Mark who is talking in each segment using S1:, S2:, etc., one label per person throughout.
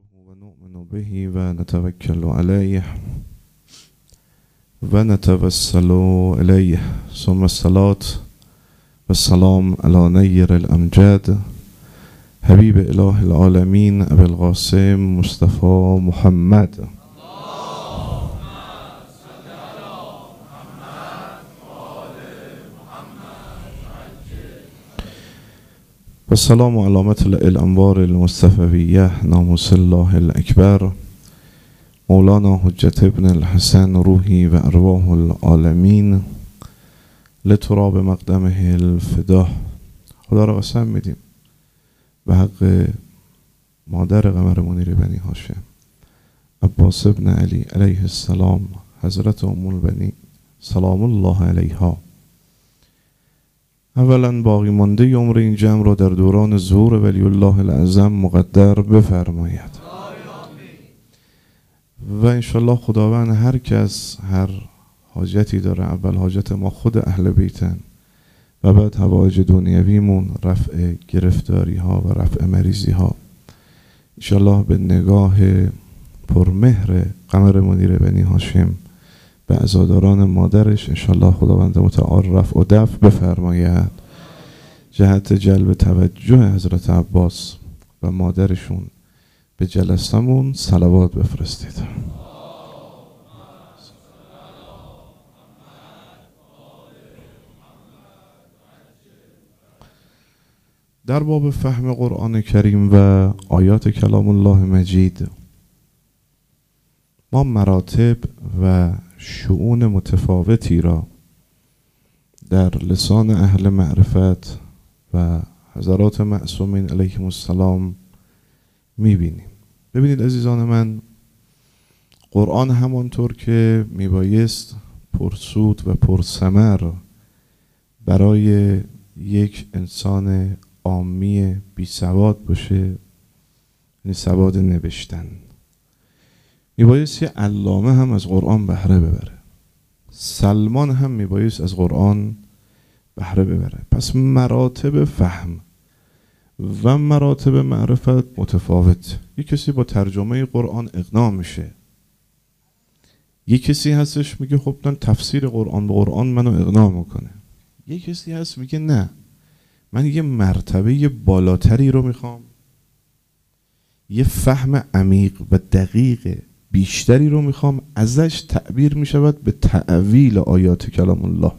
S1: ونؤمن به ونتوكل عليه ونتوسل إليه ثم الصلاة والسلام على نير الأمجاد حبيب إله العالمين أبي القاسم مصطفى محمد. والسلام على مطلع الأنوار المصطفوية ناموس الله الأكبر مولانا حجة ابن الحسن روحي و أرواح العالمین لتراب مقدمه الفدا. خدا را قسم میدیم به حق مادر قمر منیر بنی هاشم عباس ابن علی علیه السلام، حضرت ام البنین سلام الله علیها، اولا باقی مانده عمر این جمع را در دوران ظهور ولی الله العظم مقدر بفرماید و انشالله خداوند هر کس هر حاجتی داره، اول حاجت ما خود اهل بیتن و بعد حوایج دنیویمون، رفع گرفتاری ها و رفع مریضی ها، انشالله به نگاه پرمهر قمر منیر بنی هاشم به عزاداران مادرش انشالله خداوند متعال رفع و دفع بفرماید جهت جلب توجه حضرت عباس و مادرشون به جلسمون صلوات بفرستید. در باب فهم قرآن کریم و آیات کلام الله مجید ما مراتب و شؤون متفاوتی را در لسان اهل معرفت و حضرات معصومین علیهم السلام میبینیم. ببینید عزیزان من، قرآن همانطور که میبایست پرسود و پرثمر برای یک انسان عامی بی سواد باشه، یعنی سواد نوشتن، میبایست یه علامه هم از قرآن بهره ببره، سلمان هم میبایست از قرآن بهره ببره. پس مراتب فهم و مراتب معرفت متفاوت. یک کسی با ترجمه قرآن اقناع میشه، یک کسی هستش میگه خب من تفسیر قرآن به قرآن منو اقناع میکنه، یک کسی هست میگه نه من یه مرتبه بالاتری رو میخوام، یه فهم عمیق و دقیق بیشتری رو میخوام، ازش تعبیر میشود به تأویل آیات کلام الله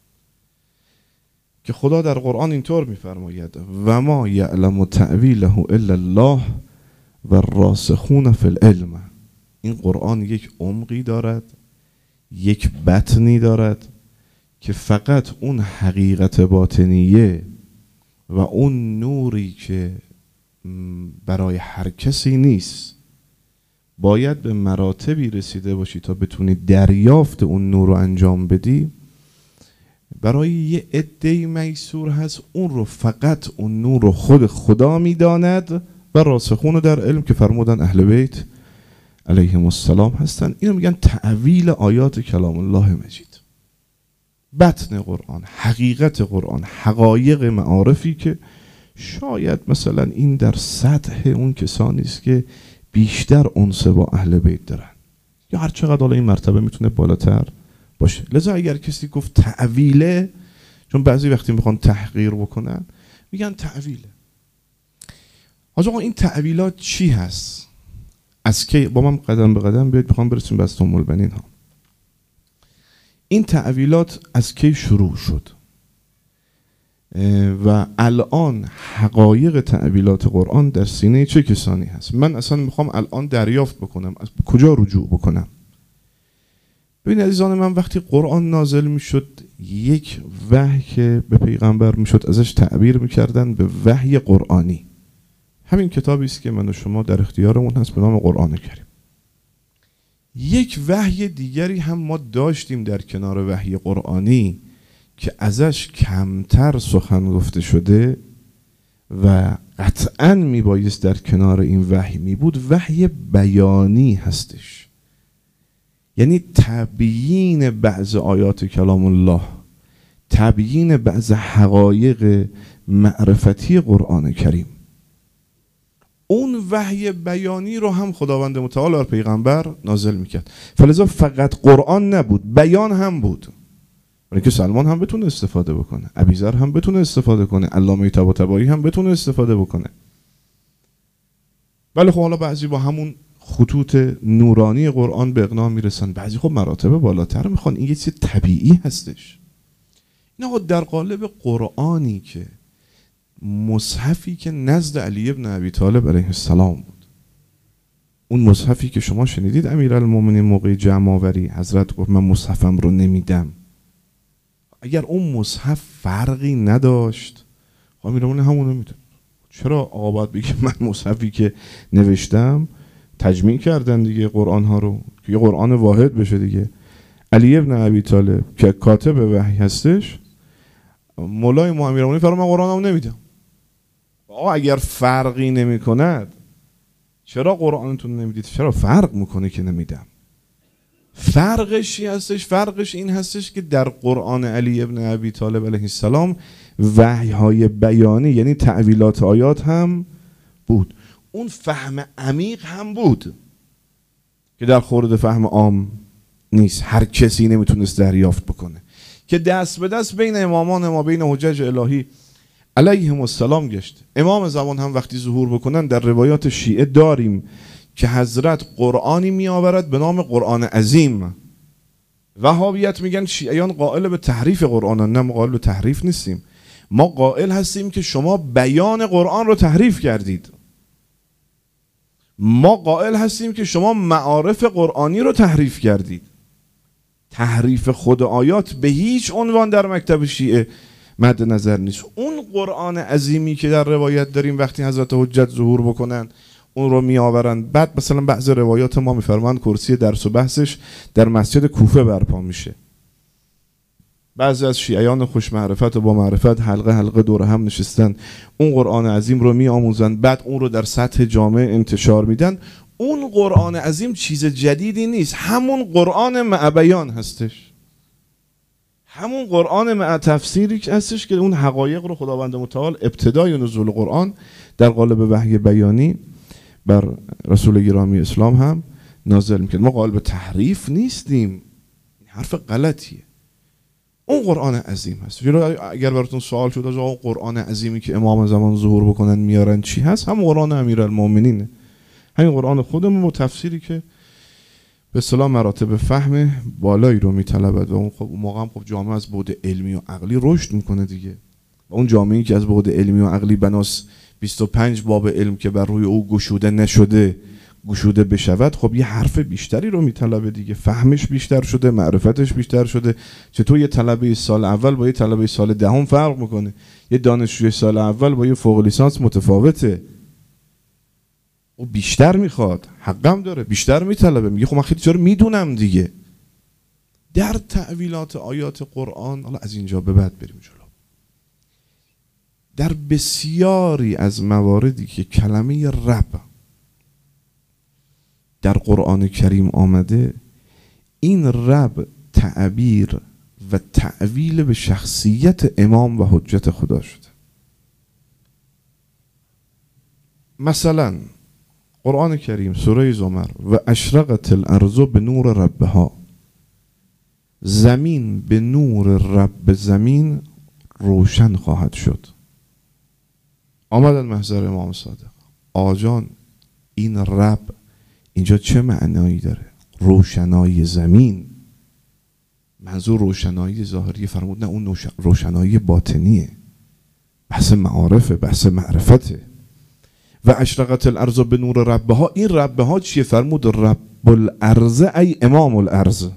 S1: که خدا در قرآن اینطور میفرماید و ما یعلم تأویله الا الله و الراسخون فی العلم. این قرآن یک عمقی دارد، یک بطنی دارد که فقط اون حقیقت باطنیه و اون نوری که برای هر کسی نیست، باید به مراتبی رسیده باشی تا بتونی دریافت اون نور رو انجام بدی. برای یه عده‌ای میسور هست، اون رو فقط اون نور رو خود خدا میداند و راسخون در علم که فرمودن اهل بیت علیهم السلام هستن. اینو میگن تأویل آیات کلام الله مجید، بطن قرآن، حقیقت قرآن، حقایق معارفی که شاید مثلا این در سطح اون کسانی است که بیشتر انس با اهل بیت دارن، یا هر چقدر حالا این مرتبه میتونه بالاتر باشه. لذا اگر کسی گفت تأویله، چون بعضی وقتی میخوان تحقیر بکنن میگن تأویله. آقا این تأویلات چی هست؟ از کی؟ با من قدم به قدم بیاید بخوام برسیم به ام البنین ها. این تأویلات از کی شروع شد و الان حقایق تأویلات قرآن در سینه چه کسانی هست؟ من اصلا میخوام الان دریافت بکنم، از کجا رجوع بکنم؟ ببین عزیزان من، وقتی قرآن نازل میشد، یک وحی که به پیغمبر میشد ازش تعبیر میکردن به وحی قرآنی. همین کتابی است که من و شما در اختیارمون هست به نام قرآن کریم. یک وحی دیگری هم ما داشتیم در کنار وحی قرآنی که ازش کمتر سخن گفته شده و قطعاً میبایست در کنار این وحی میبود، وحی بیانی هستش. یعنی تبیین بعض آیات کلام الله، تبیین بعض حقایق معرفتی قرآن کریم. اون وحی بیانی رو هم خداوند متعال بر پیغمبر نازل میکرد. فلذا فقط قرآن نبود، بیان هم بود، برای که سلمان هم بتونه استفاده بکنه، ابیذر هم بتونه استفاده کنه، علامه طباطبایی هم بتونه استفاده بکنه. ولی خب حالا بعضی با همون خطوط نورانی قرآن به اقناع میرسن، بعضی خب مراتب بالاتر میخوان. این یه چیز طبیعی هستش. این آقا در قالب قرآنی که مصحفی که نزد علی ابن ابی طالب علیه السلام بود، اون مصحفی که شما شنیدید امیرالمومنین موقع جمع آوری حضرت گفت من مصحفم رو نمیدم، اگر اون مصحف فرقی نداشت خب امیرالمومنین همونو میدن. چرا آقا باید بگه من مصحفی که نوشتم؟ تجمیع کردن دیگه قرآن ها رو که یه قرآن واحد بشه دیگه. علی ابن ابی طالب که کاتب وحی هستش، مولای ما امیرالمومنین فرمود من قرآنمو نمیدم. آقا اگر فرقی نمی کند چرا قرآنتون نمیدید؟ چرا فرق میکنه که نمیدم؟ فرقش چی هستش؟ فرقش این هستش که در قرآن علی ابن ابی طالب علیه السلام وحی های بیانی یعنی تعویلات آیات هم بود، اون فهم عمیق هم بود که در خورد فهم عام نیست، هر کسی نمیتونست دریافت بکنه، که دست به دست بین امامان ما، بین حجج الهی علیهم السلام گشت. امام زمان هم وقتی ظهور بکنن در روایات شیعه داریم که حضرت قرآنی می آورد به نام قرآن عظیم. وهابیت میگن شیعیان قائل به تحریف قرآن، نه ما قائل به تحریف نیستیم، ما قائل هستیم که شما بیان قرآن رو تحریف کردید. ما قائل هستیم که شما معارف قرآنی رو تحریف کردید. تحریف خود آیات به هیچ عنوان در مکتب شیعه مد نظر نیست. اون قرآن عظیمی که در روایت داریم وقتی حضرت حجت ظهور بکنن اون رو می آورن، بعد مثلا بعضی روایات ما میفرمایند کرسی درس و بحثش در مسجد کوفه برپا میشه. بعضی از شیعیان خوش معرفت و با معرفت حلقه حلقه دور هم نشستن، اون قرآن عظیم رو می آموزن، بعد اون رو در سطح جامعه انتشار میدن. اون قرآن عظیم چیز جدیدی نیست، همون قرآن مع بیان هستش، همون قرآن مع تفسیری هستش که اون حقایق رو خداوند متعال ابتدای نزول قرآن در قالب وحی بیانی بر رسول گرامی اسلام هم نازل میکنه. ما قائل به تحریف نیستیم، حرف غلطیه. اون قرآن عظیم هست. اگر براتون سوال شد آقا قرآن عظیمی که امام زمان ظهور بکنن میارن چی هست؟ هم قرآن امیرالمومنینه، همین قرآن خودمون و تفسیری که به اصطلاح مراتب فهم بالایی رو میطلبد و اون خب اون موقع هم خب جامعه از بعد علمی و عقلی رشد میکنه دیگه. و اون جامعه‌ای که از بعد علمی و عقلی بناس 25 باب علم که بر روی او گشوده نشده گشوده بشود، خب یه حرف بیشتری رو میطلبه دیگه، فهمش بیشتر شده، معرفتش بیشتر شده. چطور یه طلبه سال اول با یه طلبه سال دهم فرق میکنه؟ یه دانشجوی سال اول با یه فوق لیسانس متفاوته، او بیشتر میخواد، حقم داره، بیشتر میطلبه، میگه خب من خیلی چرا میدونم دیگه. در تأویلات آیات قرآن، حالا از اینجا به بعد بریم جلو، در بسیاری از مواردی که کلمه رب در قرآن کریم آمده، این رب تعبیر و تعویل به شخصیت امام و حجت خدا شده. مثلا قرآن کریم سوره زمر و اشرقت الارض به نور ربها، زمین به نور رب زمین روشن خواهد شد. آمدن محضر امام صادق، آجان این رب اینجا چه معنایی داره؟ روشنایی زمین. منظور روشنایی ظاهری؟ فرمود نه، اون روشنایی باطنیه، بحث معارفه، بحث معرفته. و اشرقت الارض به نور ربها، این ربها چیه؟ فرمود رب الارض ای امام الارض.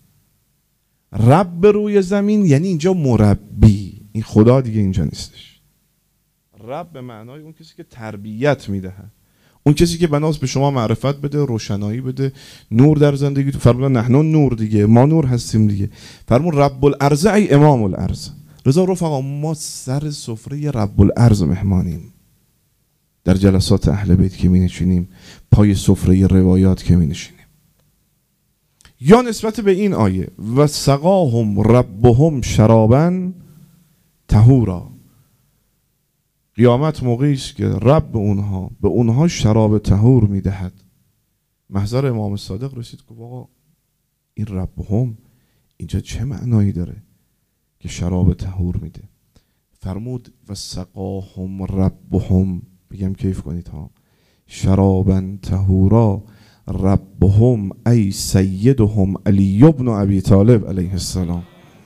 S1: رب روی زمین یعنی اینجا مربی، این خدا دیگه اینجا نیستش. رب به معنای اون کسی که تربیت میده، اون کسی که بناس به شما معرفت بده، روشنایی بده، نور در زندگی. فرمودن نحن نور دیگه، ما نور هستیم دیگه. فرمود رب الارض ای امام الارض. رضا رفقا ما سر سفره رب الارض مهمانیم، در جلسات اهل بیت که می نشینیم، پای سفره روایات که می نشینیم. یا نسبت به این آیه و سقاهم ربهم شرابا طهورا، قیامت موقعی است که رب به اونها شراب طهور میدهد. محضر امام صادق رسید که آقا این ربهم اینجا چه معنایی داره که شراب طهور میده؟ فرمود و سقاهم ربهم، بگم کیف کنید ها، شرابا طهورا ربهم ای سیدهم علی بن ابی طالب علیه السلام.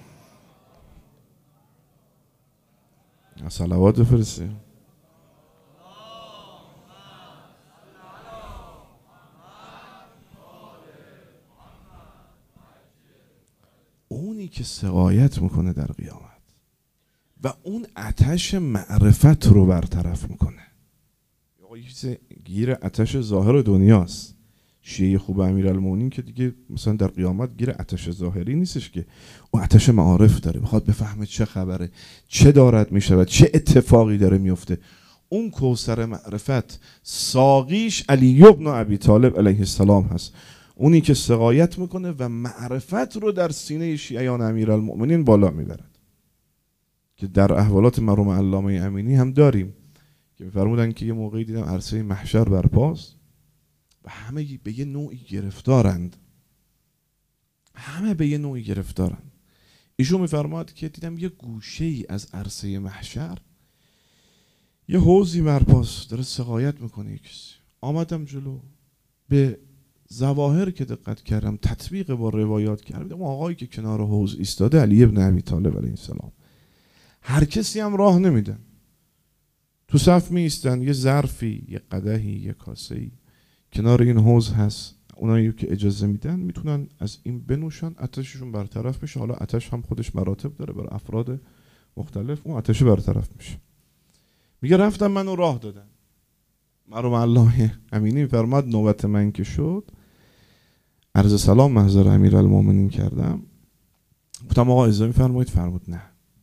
S1: صلوات فرسته. اونی که سقایت میکنه در قیامت و اون آتش معرفت رو برطرف میکنه. گیر آتش ظاهر دنیاست. شیعه خوب امیرالمومنین که دیگه مثلا در قیامت گیر آتش ظاهری نیستش، که اون آتش معارف داره، میخواد بفهمه چه خبره، چه دارد میشه و چه اتفاقی داره میفته. اون کوثر معرفت ساقیش علی بن ابی طالب علیه السلام هست، اونی که سقایت میکنه و معرفت رو در سینه شیعیان امیرالمومنین بالا میبرد، که در احوالات مرحوم علامه امینی هم داریم که میفرمودن که یه موقعی دیدم عرصه محشر برپاست و همه به یه نوعی گرفتارند، همه به یه نوعی گرفتارند. ایشون میفرماد که دیدم یه گوشه ای از عرصه محشر یه حوضی برپاست داره سقایت میکنه کسی. آمدم جلو، به ظواهر که دقت کردم، تطبیق با روایات کردم، آقایی که کنار حوض ایستاده علی بن ابی طالب علیه السلام. هر کسی هم راه نمیدن، تو صف می ایستن، یه ظرفی، یه قدحی، یه کاسه‌ای کنار این حوض هست، اونایی که اجازه میدن میتونن از این بنوشن، آتششون برطرف میشه. حالا آتش هم خودش مراتب داره برای افراد مختلف، اون آتش برطرف میشه. میگه رفتم منو راه دادن. مرحوم علامه امینی فرماد نوبت من که شد، عرض سلام محضر امیرالمومنین کردم، گفتم آقا اجازه میفرمایید؟ فرمود نه.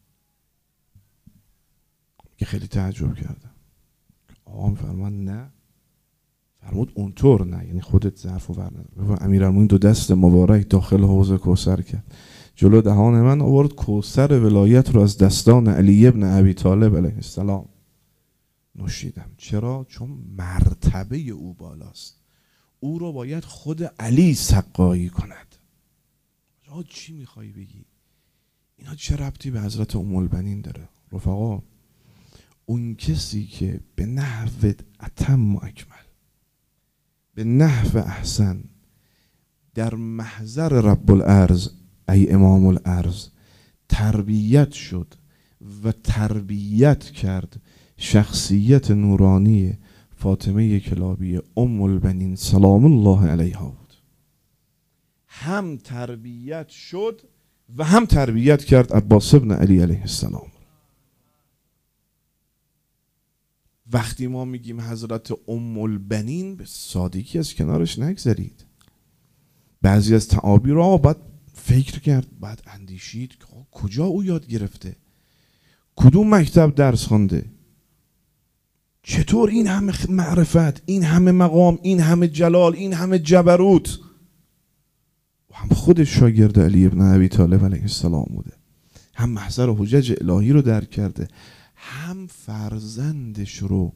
S1: که خیلی تعجب کردم. آقا میفرماد نه؟ فرمود اونطور نه، یعنی خودت ظرف و ورنه. امیرالمومنین دو دست مبارک داخل حوض کوثر کرد، جلو دهان من آورد، کوثر ولایت رو از دستان علی بن ابی طالب علیه السلام نوشیدم. چرا؟ چون مرتبه او بالاست، او رو باید خود علی سقایی کند. چی میخوای بگی؟ اینا چه ربطی به حضرت ام البنین داره؟ رفقا، اون کسی که به نحو اتم و اکمل، به نحو احسن در محضر رب الارض ای امام الارض تربیت شد و تربیت کرد شخصیت نورانی فاطمه کلابی ام البنین سلام الله علیها بود، هم تربیت شد و هم تربیت کرد عباس ابن علی علیه السلام. وقتی ما میگیم حضرت ام البنین، به سادگی از کنارش نگذرید. بعضی از تعابیر رو باید فکر کرد، باید اندیشید که کجا او یاد گرفته، کدوم مکتب درس خوانده، چطور این همه معرفت، این همه مقام، این همه جلال، این همه جبروت. و هم خودش شاگرد علی بن ابی طالب علیه السلام بوده، هم محضر حجج الهی رو درک کرده، هم فرزندش رو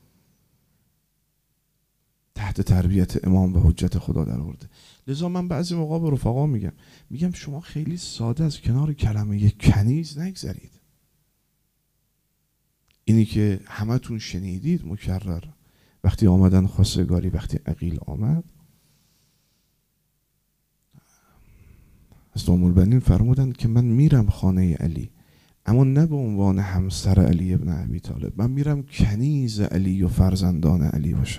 S1: تحت تربیت امام و حجت خدا در آورده. لذا من بعضی موقع به رفقا میگم شما خیلی ساده از کنار کلمه کنیز نگذرید. اینی که همتون شنیدید مکرر، وقتی آمدن خواستگاری، وقتی عقیل آمد، از ام البنین فرمودن که من میرم خانه علی، اما نه به عنوان همسر علی ابن ابی طالب، من میرم کنیز علی و فرزندان علی باشم.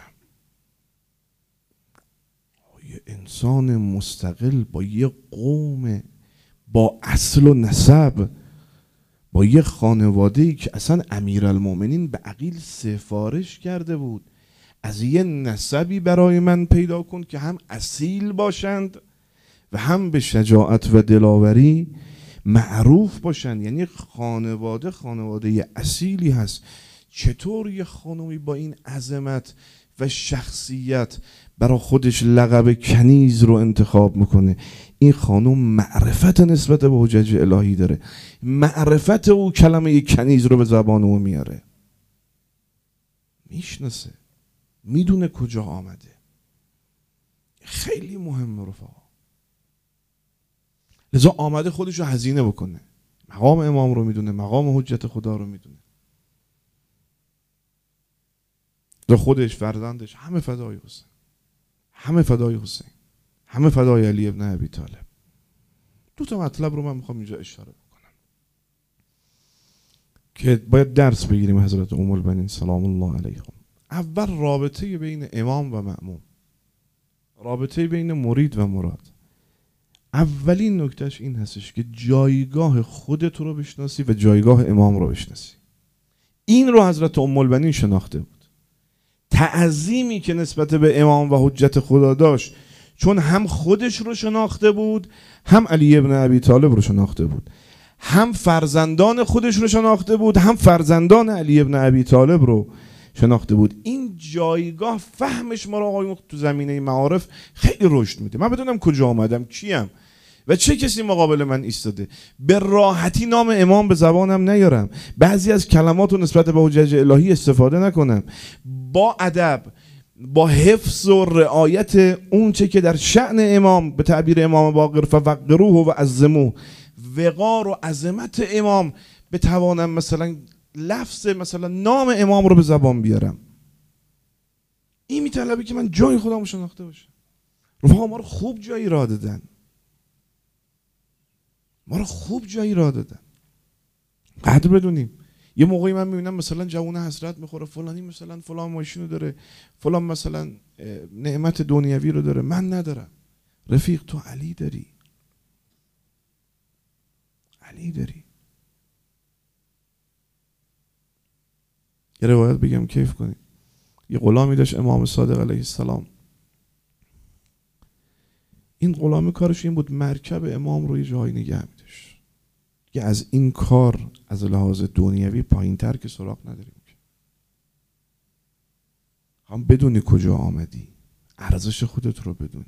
S1: یه انسان مستقل با یه قوم، با اصل و نسب، با یه خانواده‌ای که اصلا امیرالمومنین به عقیل سفارش کرده بود از یه نسبی برای من پیدا کن که هم اصیل باشند و هم به شجاعت و دلاوری معروف باشند. یعنی خانواده اصیلی هست. چطور یه خانومی با این عظمت و شخصیت برای خودش لقب کنیز رو انتخاب میکنه؟ این خانم معرفت نسبت به حجج الهی داره، معرفت او کلمه کنیز رو به زبان او میاره. میشناسه، میدونه کجا آمده. خیلی مهمه رفقا. لذا آمده خودش رو هزینه بکنه، مقام امام رو میدونه، مقام حجت خدا رو میدونه، و خودش، فرزندش، همه فدای حسین، همه فدای حسین، همه فدای علی ابن ابی طالب. دو تا مطلب رو من میخوام اینجا اشاره بکنم که باید درس بگیریم حضرت ام البنین سلام الله علیهم. اول رابطه بین امام و مأموم، رابطه بین مرید و مراد. اولین نکتهش این هستش که جایگاه خودت رو بشناسی و جایگاه امام رو بشناسی. این رو حضرت ام البنین شناخته بود. تعظیمی که نسبت به امام و حجت خدا داشت، چون هم خودش رو شناخته بود، هم علی ابن ابی طالب رو شناخته بود، هم فرزندان خودش رو شناخته بود، هم فرزندان علی ابن ابی طالب رو شناخته بود. این جایگاه فهمش ما رو آقایون تو زمینه معارف خیلی رشد میده. من بدونم کجا آمدم، کیم و چه کسی مقابل من ایستاده، به راحتی نام امام به زبانم نیارم، بعضی از کلمات رو نسبت به حجج الهی استفاده نکنم، با ادب، با حفظ و رعایت اون چه که در شأن امام به تعبیر امام باقر فوقروه و عظموه، وقار و عظمت امام بتوانم مثلا لفظ مثلا نام امام رو به زبان بیارم. این میطلبه که من جای خودم رو شناخته باشم. رفقا ما رو خوب جایی راه دادن، ما رو خوب جایی راه دادن، قدر بدونیم. یه موقعی من میبینم مثلا جوون حسرت میخوره، فلانی مثلا فلان ماشینو داره، فلان مثلا نعمت دنیوی رو داره، من ندارم. رفیق تو علی داری، علی داری. یه روایت بگم کیف کنید. یه غلامی داشت امام صادق علیه السلام. این غلامی کارش این بود مرکب امام رو یه جایی نگه می‌داشت که از این کار از لحاظ دنیوی پایین تر که سراغ نداریم. هم بدونی کجا آمدی، ارزش خودت رو بدونی.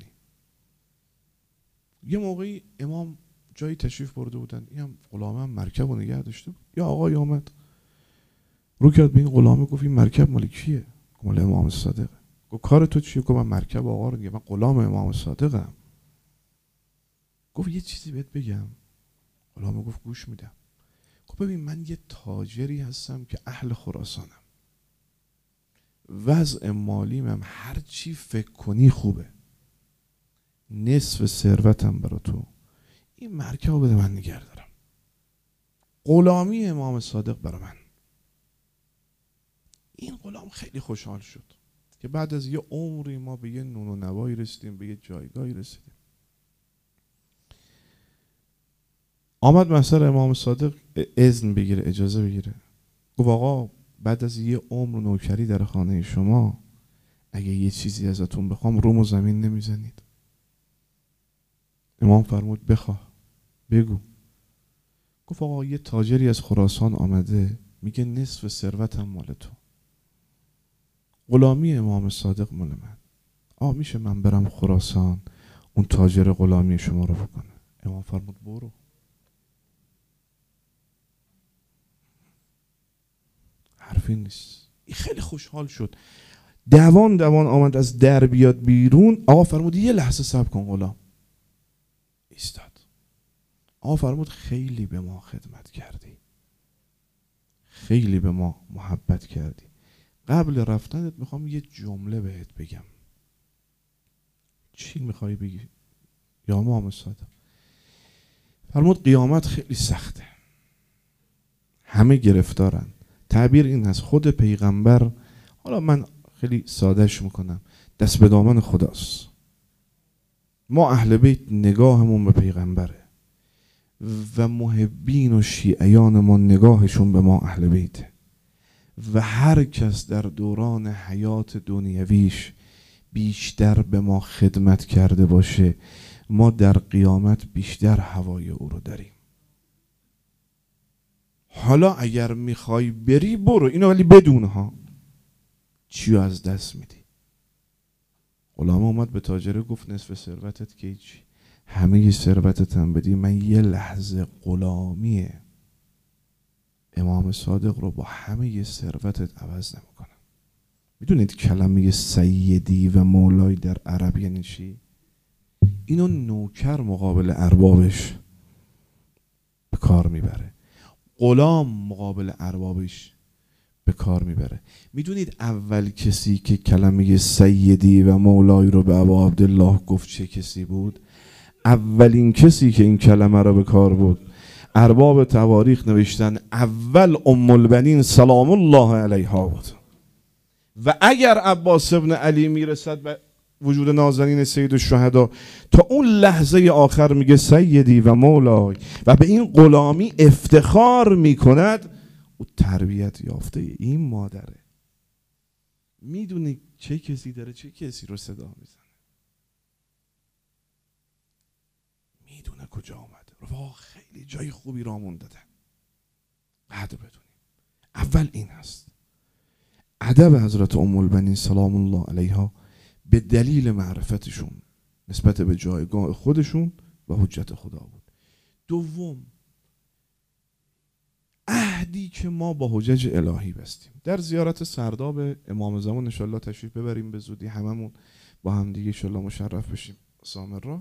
S1: یه موقعی امام جایی تشریف برده بودن، این هم غلامم مرکب رو نگه داشته بود. یا آقای آمد رو کرد به این غلامه، گفت این مرکب مال کیه؟ مال امام صادقه. گفت کار تو چیه؟ گفت من مرکب آقا رو نگه، من غلام امام صادقم. گفت یه چیزی بهت بگم. غلامه گفت گوش میدم. گفت ببین من یه تاجری هستم که اهل خراسانم، وضع مالیم هم هر چی فکر کنی خوبه، نصف ثروتم برا تو، این مرکب رو بده من نگه دارم، غلامی امام صادق برا من. این غلام خیلی خوشحال شد که بعد از یه عمری ما به یه نون و نوایی رسیدیم، به یه جایگاهی رسیدیم. آمد مثلا امام صادق اذن بگیره، اجازه بگیره. گفت آقا بعد از یه عمر نوکری در خانه شما، اگه یه چیزی ازتون بخوام روم و زمین نمیزنید. امام فرمود بخواه، بگو. گفت آقا یه تاجری از خراسان آمده میگه نصف ثروتم مال تو، غلامی امام صادق مال من. میشه من برم خراسان اون تاجر غلامی شما رو بکنه؟ امام فرمود برو. حرفی نیست. این خیلی خوشحال شد، دوان آمد از در بیاد بیرون. آقا فرمود یه لحظه صبر کن غلام. ایستاد. آقا فرمود خیلی به ما خدمت کردی، خیلی به ما محبت کردی، قبل رفتنت میخوام یه جمله بهت بگم. چی میخوای بگی یا امام صادق؟ فرمود قیامت خیلی سخته، همه گرفتارن. تعبیر این هست خود پیغمبر، حالا من خیلی سادهش میکنم، دست به دامن خداست. ما اهل بیت نگاهمون به پیغمبره و محبین و شیعیان ما نگاهشون به ما اهل بیته، و هر کس در دوران حیات دنیویش بیشتر به ما خدمت کرده باشه، ما در قیامت بیشتر هوای او رو داریم. حالا اگر میخوای بری برو، اینو ولی بدون ها چیو از دست میدی. غلام اومد به تاجره گفت نصف ثروتت که چی، همه ثروتت هم بدی، من یه لحظه غلامی امام صادق رو با همه ثروتت عوض نمیکنم. میدونید کلمه سیدی و مولای در عرب یعنی چی؟ اینو نوکر مقابل اربابش به کار میبره، غلام مقابل اربابش به کار میبره. میدونید اول کسی که کلمه سیدی و مولای رو به ابا عبدالله گفت چه کسی بود؟ اولین کسی که این کلمه رو به کار بود، ارباب تواریخ نوشتن اول ام البنین سلام الله علیها بود. و اگر عباس ابن علی میرسد به وجود نازنین سید الشهدا، تا اون لحظه آخر میگه سیدی و مولای و به این غلامی افتخار میکند، او تربیت یافته این مادره. میدونی چه کسی داره چه کسی رو صدا میزنه، میدونه کجا آمده، واقعا خیلی جای خوبی رامون داده. بعد بدونیم اول این هست ادب حضرت ام البنین سلام الله علیها به دلیل معرفتشون نسبت به جایگاه خودشون و حجت خدا بود. دوم، عهدی که ما با حجج الهی بستیم. در زیارت سرداب امام زمان انشالله تشریف ببریم به زودی، هممون با هم دیگه انشالله مشرف بشیم سامر را.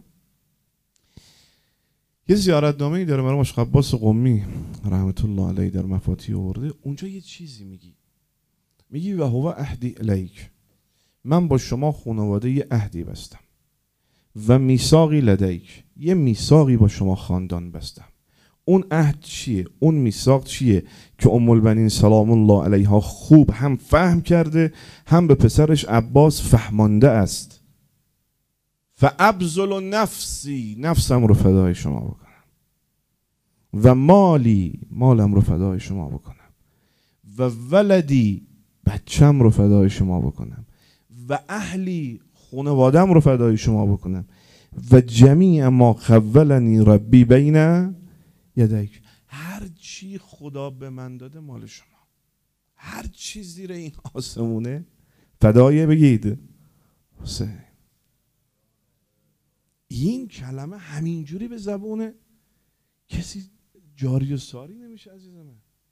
S1: یه زیارتنامه‌ای داره مرحوم شیخ عباس قمی رحمت الله علیه در مفاتیح آورده. اونجا یه چیزی میگی و هو عهدی الیک، من با شما خانواده یه عهدی بستم، و میثاقی لدیک، یه میثاقی با شما خاندان بستم. اون عهد چیه؟ اون میثاق چیه؟ که ام البنین سلام الله علیها خوب هم فهم کرده، هم به پسرش عباس فهمانده است. فابذل نفسی، نفسم رو فدای شما بکنم، و مالی، مالم رو فدای شما بکنم، و ولدی، بچم رو فدای شما بکنم، و اهلی، خانوادم رو فدای شما بکنم، و جمیع ما خولنی ربی بین یدیک، هر چی خدا به من داده مال شما، هر چی زیر این آسمونه فدای بگید حسین. این کلمه همینجوری به زبونه کسی جاری و ساری نمیشه عزیز من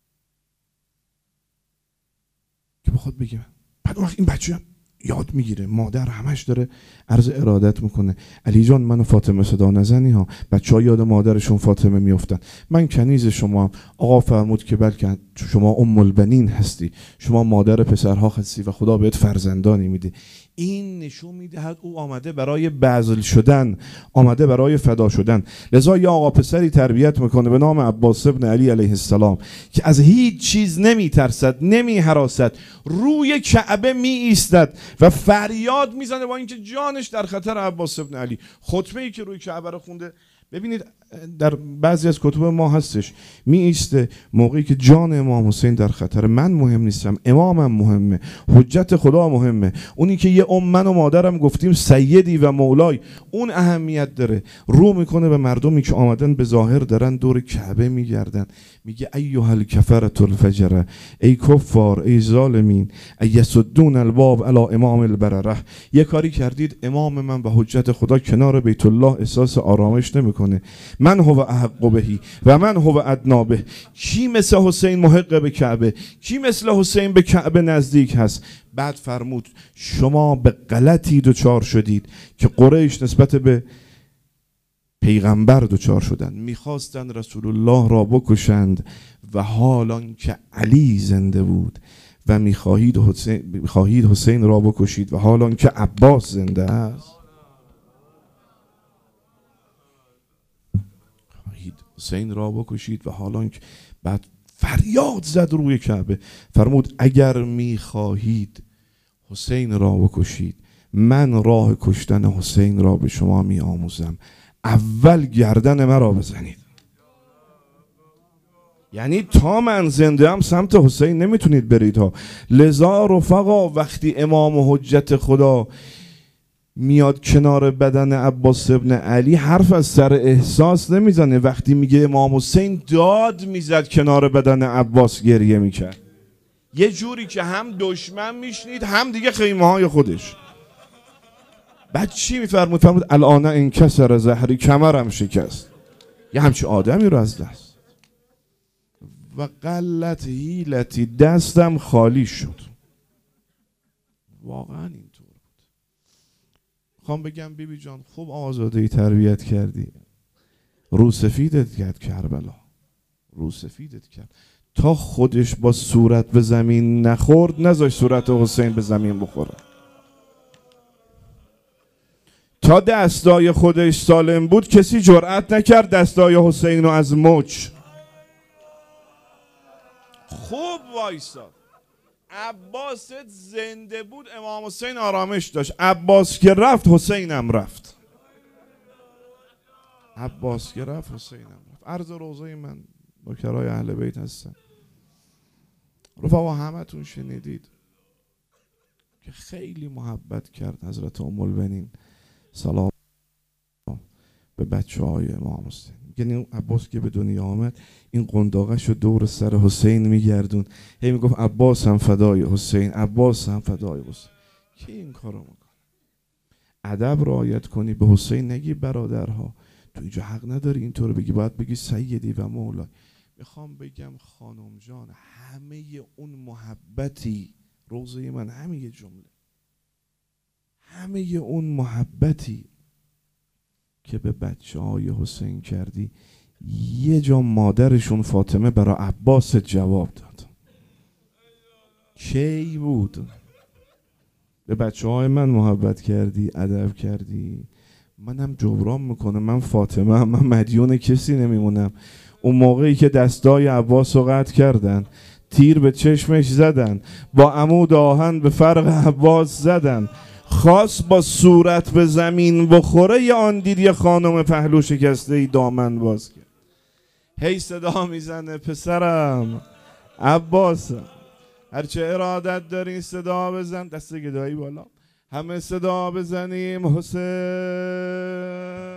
S1: که بخواد بگه. بعد وقت این بچه یاد میگیره، مادر همش داره عرض ارادت میکنه، علی جان منو فاطمه صدا نزنی ها، بچه ها یاد مادرشون فاطمه میفتن، من کنیز شما هم. آقا فرمود که بلکه شما ام البنین هستی، شما مادر پسرها هستی و خدا بهت فرزندانی میده. این نشون میدهد او آمده برای بذل شدن، آمده برای فدا شدن. لذا یا آقا پسری تربیت میکنه به نام عباس ابن علی علیه السلام که از هیچ چیز نمیترسد، نمیهراسد، روی کعبه می ایستد و فریاد میزنه با اینکه جانش در خطر. عباس ابن علی خطبه ای که روی کعبه رو خونده، ببینید در بعضی از کتب ما هستش، می ایسته موقعی که جان امام حسین در خطر. من مهم نیستم، امامم مهمه، حجت خدا مهمه. اونی که یه من و مادرم گفتیم سیدی و مولای، اون اهمیت داره. رو میکنه به مردمی که آمدن به ظاهر دارن دور کعبه میگردن، میگه ایها الکفرة الفجره، ای کفار، ای ظالمین، ایسدون الباب علی امام البرره. یه کاری کردید امام من و حجت خدا کنار بیت الله احساس آرامش نمیکنه. من هو احق بهی و من هو ادنا به. کی مثل حسین محق به کعبه؟ کی مثل حسین به کعبه نزدیک هست؟ بعد فرمود شما به غلطی دچار شدید که قریش نسبت به پیغمبر دچار شدند، میخواستند رسول الله را بکشند و حالان که علی زنده بود، و میخواهید حسین را بکشید و حالان که عباس زنده است. حسین را بکشید و حالان که، بعد فریاد زد روی کعبه، فرمود اگر میخواهید حسین را بکشید، من راه کشتن حسین را به شما می آموزم، اول گردن مرا بزنید. یعنی تا من زنده هم سمت حسین نمیتونید برید ها. لذا رفقا وقتی امام و حجت خدا میاد کنار بدن عباس ابن علی، حرف از سر احساس نمیزنه. وقتی میگه امام حسین، داد میزد کنار بدن عباس، گریه میکرد، یه جوری که هم دشمن میشنید هم دیگه خیمه های خودش. بعد چی میفرمود؟ فرمود الان انکسر ظهری، کمرم شکست. یه همچی آدمی رو از دست و قلت حیلتی، دستم خالی شد. واقعا اینطور بود. میخوام بگم بیبی جان خوب آزادهی تربیت کردی، رو سفیدت کرد کربلا، رو سفیدت کرد تا خودش با صورت به زمین نخورد نذاش صورت حسین به زمین بخوره. تا دستای خودش سالم بود کسی جرأت نکرد دستای حسین رو از مچ. خوب وایساد. عباس زنده بود امام حسین آرامش داشت، عباس که رفت حسینم رفت، عباس که رفت حسینم رفت. عرض روضه من نوکرای اهل بیت هستن، رفقا همتون شنیدید که خیلی محبت کرد حضرت ام البنین سلام به بچه های امام حسین. یعنی عباس که به دنیا آمد این قنداقش رو دور سر حسین میگردون، هی میگفت عباس هم فدای حسین، عباس هم فدای حسین. کی این کارو میکنه؟ ادب رعایت کنی، به حسین نگی برادرها، تو اینجا حق نداری اینطور بگی، باید بگی سیدی و مولای. میخوام بگم خانم جان همه اون محبتی، روزه من همه یه جمله، همه اون محبتی که به بچه های حسین کردی یه جا مادرشون فاطمه برای عباس جواب داد. کی بود؟ به بچه های من محبت کردی، ادب کردی، منم جبران میکنم، من فاطمه هم، من مدیون کسی نمیمونم. اون موقعی که دستای عباس رو قطع کردن، تیر به چشمش زدن، با عمود آهن به فرق عباس زدن، خواست با صورت به زمین بخوره، یا آن دید یه خانم پهلو شکسته ای دامن باز کرد، هی صدا میزنه پسرم عباس، هرچه ارادت داری صدا بزن، دست گدایی بالا، همه صدا بزنیم حسین.